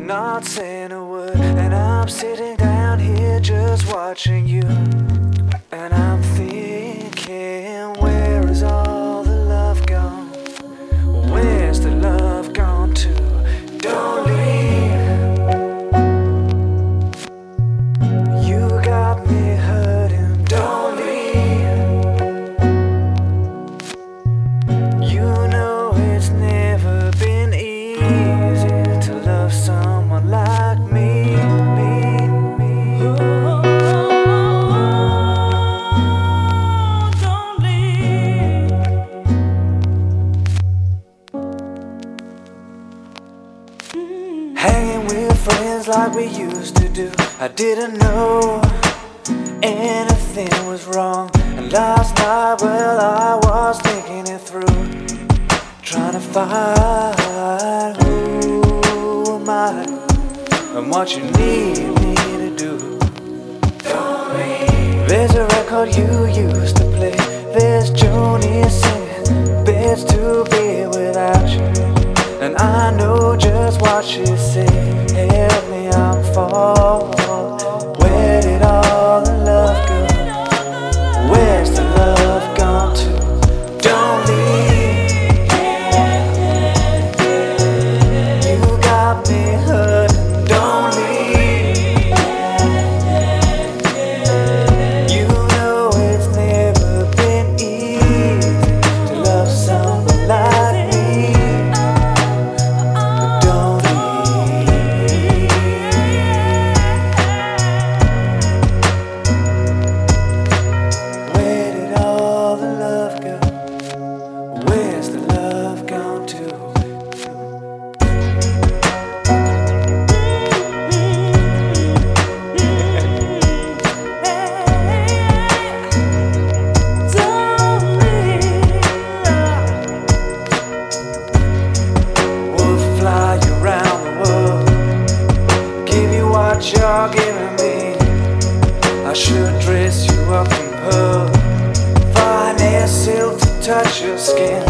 not saying a word, and I'm sitting down here just watching you, and I'm thinking, where is all the love gone? Where's the love gone to? Don't leave. You got me hurting. Don't leave. You know it's never been easy to love someone like me. Don't leave. Hanging with friends like we used to do. I didn't know anything was wrong, and last night, well, I was thinking it through, trying to find who am I and what you need me to do. There's a record you used to play, there's Joni singing Best to Be Without You, and I know just what she's saying. Help me, I'm falling. Where did all the love go? Where's the love gone to? Don't leave. You got me hurting. Don't leave. You know it's never been easy to love someone like me. But don't leave. Where did all the love go? Where's the love gone to? We'll fly you around the world, give you what you're giving me. I should dress you up in pearl, finest silk to touch your skin.